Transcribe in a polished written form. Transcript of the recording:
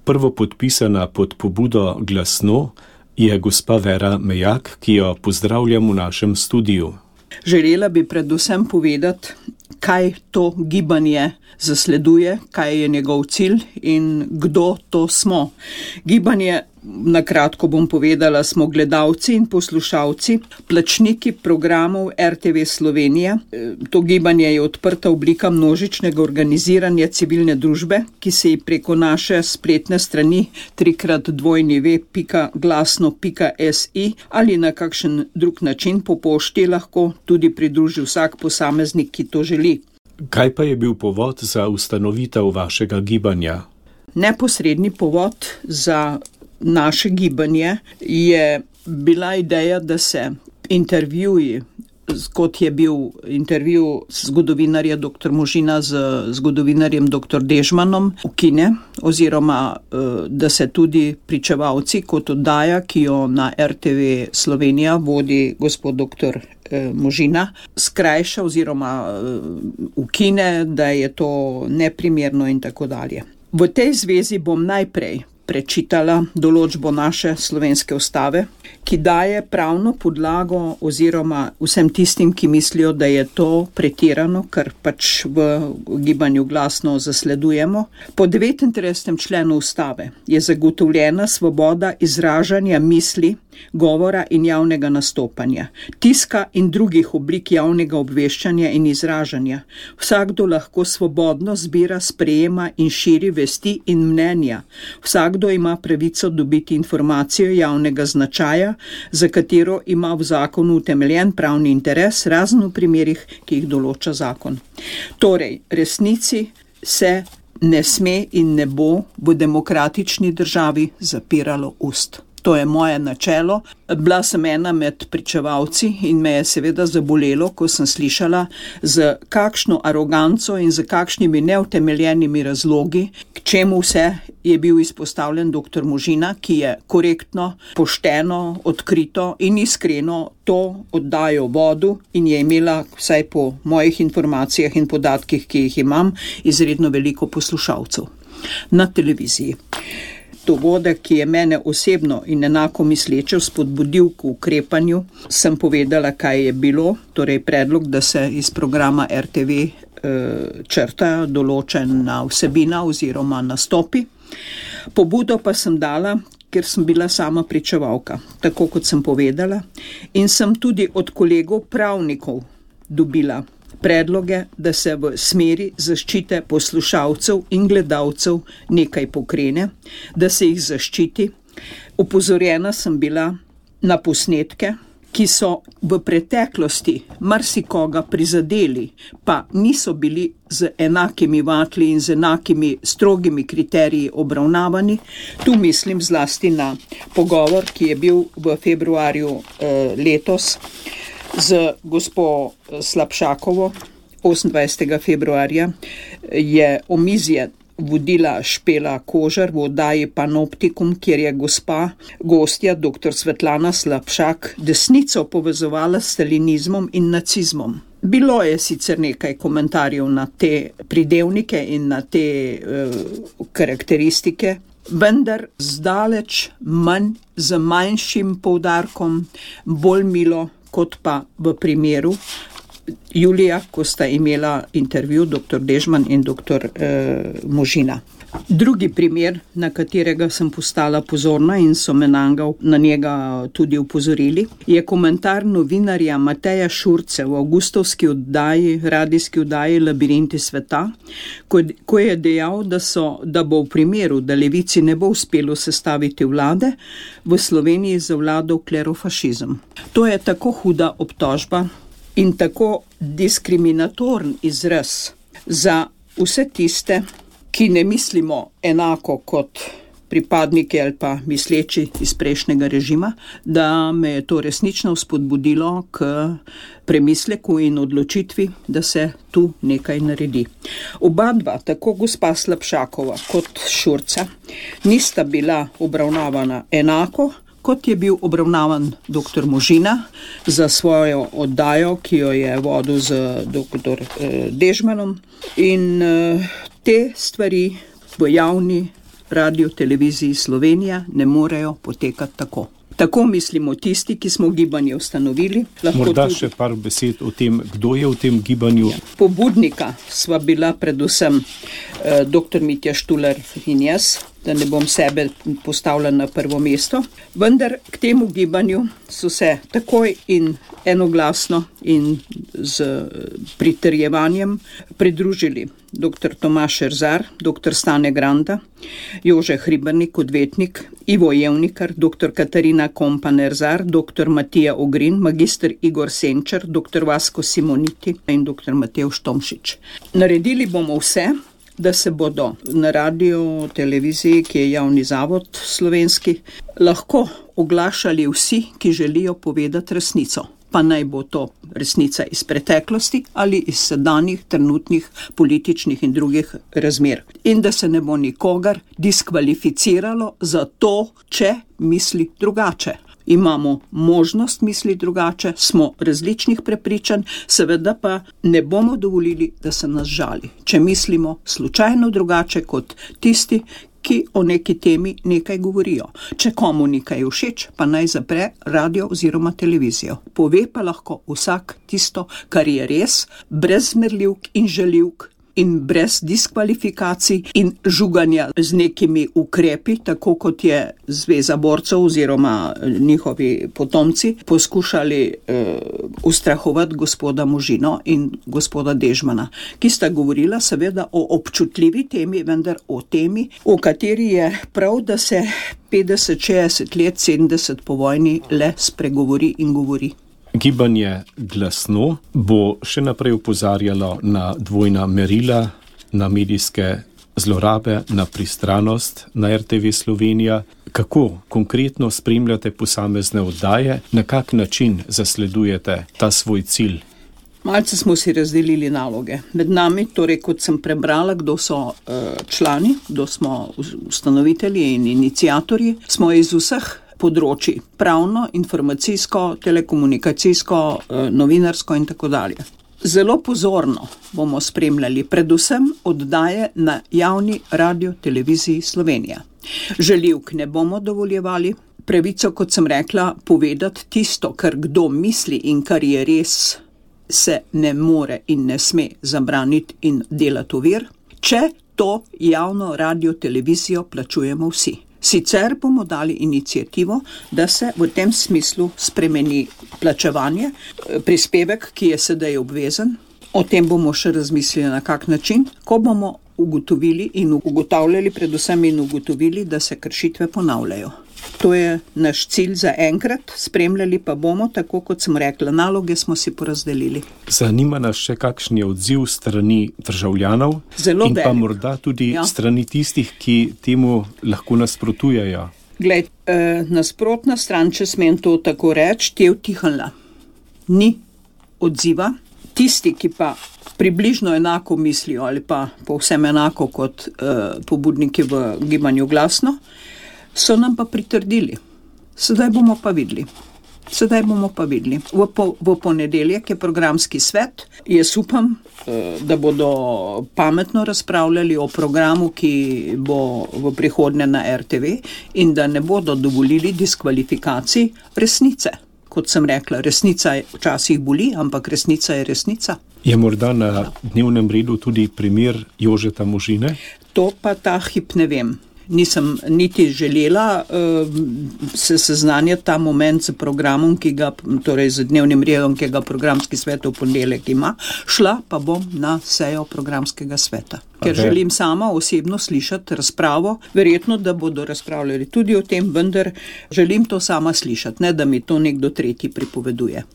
prvo podpisana pod pobudo Glasno je gospa Vera Mejak, ki jo pozdravljam v našem studiu. Želela bi predvsem povedati, kaj to gibanje zasleduje, kaj je njegov cilj in kdo to smo. Gibanje, na kratko bom povedala, smo gledalci in poslušalci, plačniki programov RTV Slovenija. To gibanje je odprta oblika množičnega organiziranja civilne družbe, ki se ji preko naše spletne strani www.glasno.si ali na kakšen drug način po pošti lahko tudi pridruži vsak posameznik, ki to želi. Kaj pa je bil povod za ustanovitev vašega gibanja? Neposredni povod za naše gibanje je bila ideja, da se intervjuji, kot je bil intervju zgodovinarja dr. Možina z zgodovinarjem dr. Dežmanom, ukine, oziroma da se tudi pričevalci kot oddaja, ki jo na RTV Slovenija vodi gospod dr. Možina, skrajša oziroma ukine, da je to neprimerno in tako dalje. V tej zvezi bom najprej prečitala določbo naše slovenske ustave, ki daje pravno podlago oziroma vsem tistim, ki mislijo, da je to pretirano, kar pač v gibanju Glasno zasledujemo. Po 39. členu ustave je zagotovljena svoboda izražanja misli, govora in javnega nastopanja, tiska in drugih oblik javnega obveščanja in izražanja. Vsakdo lahko svobodno zbira, sprejema in širi vesti in mnenja. Vsakdo ima pravico dobiti informacijo javnega značaja, za katero ima v zakonu utemeljen pravni interes, razen v primerih, ki jih določa zakon. Torej, resnici se ne sme in ne bo v demokratični državi zapiralo ust. To je moje načelo. Bila sem ena med pričevalci in me je seveda zabolelo, ko sem slišala, z kakšno aroganco in z kakšnimi neutemeljenimi razlogi, k čemu vse je bil izpostavljen dr. Možina, ki je korektno, pošteno, odkrito in iskreno to oddajo vodil in je imela, vsaj po mojih informacijah in podatkih, ki jih imam, izredno veliko poslušalcev na televiziji. Dogodek, ki je mene osebno in enako misleče spodbudil k ukrepanju, sem povedala, kaj je bilo, torej predlog, da se iz programa RTV črta določena vsebina oziroma nastopi. Pobudo pa sem dala, ker sem bila sama pričevalka, tako kot sem povedala, in sem tudi od kolegov pravnikov dobila predloge, da se v smeri zaščite poslušalcev in gledalcev nekaj pokrene, da se jih zaščiti. Opozorjena sem bila na posnetke, ki so v preteklosti marsikoga prizadeli, pa niso bili z enakimi vatli in z enakimi strogimi kriteriji obravnavani. Tu mislim zlasti na pogovor, ki je bil v februarju letos z gospo Slapšakovo. 28. februarja je omizje vodila Špela Kožar v oddaji Panoptikum, kjer je gostja dr. Svetlana Slapšak desnico povezovala s stalinizmom in nacizmom. Bilo je sicer nekaj komentarjev na te pridevnike in na te karakteristike, vendar zdaleč manj, z manjšim poudarkom, bolj milo, kot pa v primeru julija, ko sta imela intervju dr. Dežman in dr. Možina. Drugi primer, na katerega sem postala pozorna in so me na njega tudi upozorili, je komentar novinarja Mateja Šurce v avgustovski radijski oddaji Labirinti sveta, ko je dejal, da bo v primeru, da levici ne bo uspelo sestaviti vlade, v Sloveniji zavladal klerofašizem. To je tako huda obtožba in tako diskriminatoren izraz za vse tiste, ki ne mislimo enako kot pripadniki ali pa misleči iz prejšnjega režima, da me je to resnično spodbudilo k premisleku in odločitvi, da se tu nekaj naredi. Oba dva, tako gospa Slapšakova kot Šurca, nista bila obravnavana enako, kot je bil obravnavan dr. Možina za svojo oddajo, ki jo je vodil z dr. Dežmanom. In te stvari v javni Radio Televiziji Slovenija ne morejo potekati tako. Tako mislimo tisti, ki smo gibanje ustanovili. Morda tudi še par besed o tem, kdo je v tem gibanju. Pobudnika sva bila predvsem dr. Mitja Štular in jaz, da ne bom sebe postavila na prvo mesto. Vendar k temu gibanju so se takoj in enoglasno in z pritrjevanjem pridružili dr. Tomaž Erzar, dr. Stane Granda, Jože Hribernik, odvetnik, Ivo Jevnikar, dr. Katarina Kompan-Erzar, dr. Matija Ogrin, magister Igor Senčar, dr. Vasko Simoniti in dr. Matevž Tomšič. Naredili bomo vse, da se bodo na radio, televiziji, ki je javni zavod slovenski, lahko oglašali vsi, ki želijo povedati resnico. Pa naj bo to resnica iz preteklosti ali iz sedanjih, trenutnih, političnih in drugih razmer. In da se ne bo nikogar diskvalificiralo za to, če misli drugače. Imamo možnost misli drugače, smo različnih prepričanj, seveda pa ne bomo dovolili, da se nas žali, če mislimo slučajno drugače kot tisti, ki o neki temi nekaj govorijo. Če komu nekaj všeč, pa naj zapre radio oziroma televizijo. Pove pa lahko vsak tisto, kar je res, brez zmerljivk in žaljivk in brez diskvalifikacij in žuganja z nekimi ukrepi, tako kot je Zveza borcev oziroma njihovi potomci poskušali ustrahovati gospoda Možino in gospoda Dežmana, ki sta govorila seveda o občutljivi temi, vendar o temi, o kateri je prav, da se 50, 60 let, 70 po vojni le spregovori in govori. Gibanje Glasno bo še naprej opozarjalo na dvojna merila, na medijske zlorabe, na pristranost na RTV Slovenija. Kako konkretno spremljate posamezne oddaje, na kak način zasledujete ta svoj cilj? Malce smo si razdelili naloge. Med nami, torej kot sem prebrala, kdo so člani, kdo smo ustanovitelji in iniciatorji, smo iz vseh področji, pravno, informacijsko, telekomunikacijsko, novinarsko in tako dalje. Zelo pozorno bomo spremljali predvsem oddaje na javni radio televiziji Slovenija. Žaljivk ne bomo dovoljevali, pravico, kot sem rekla, povedati tisto, kar kdo misli in kar je res, se ne more in ne sme zabraniti in delati ovir, če to javno radio televizijo plačujemo vsi. Sicer bomo dali inicijativo, da se v tem smislu spremeni plačevanje, prispevek, ki je sedaj obvezen. O tem bomo še razmislili na kak način, ko bomo ugotovili in ugotavljali predvsem in ugotovili, da se kršitve ponavljajo. To je naš cilj za enkrat, spremljali pa bomo, tako kot sem rekla, naloge smo si porazdelili. Zanima nas še kakšen je odziv strani državljanov in pa morda tudi strani tistih, ki temu lahko nasprotujejo. Glej, nasprotna stran, če smem to tako reči, je utihnila. Ni odziva. Tisti, ki pa približno enako mislijo ali pa povsem enako kot pobudniki v gibanju Glasno, so nam pa pritrdili. Sedaj bomo pa videli. V ponedeljek je programski svet. Jaz upam, da bodo pametno razpravljali o programu, ki bo v prihodnje na RTV in da ne bodo dovolili diskvalifikacij resnice. Kot sem rekla, resnica včasih boli, ampak resnica je resnica. Je morda na dnevnem redu tudi primer Jožeta Možine? To pa ta hip ne vem. Nisem niti želela se seznanjati ta moment s programom, torej z dnevnim redom, ki ga programski svet v ponedeljek ima, šla pa bom na sejo programskega sveta. Ker želim sama osebno slišati razpravo, verjetno, da bodo razpravljali tudi o tem, vendar želim to sama slišati, ne da mi to nekdo tretji pripoveduje.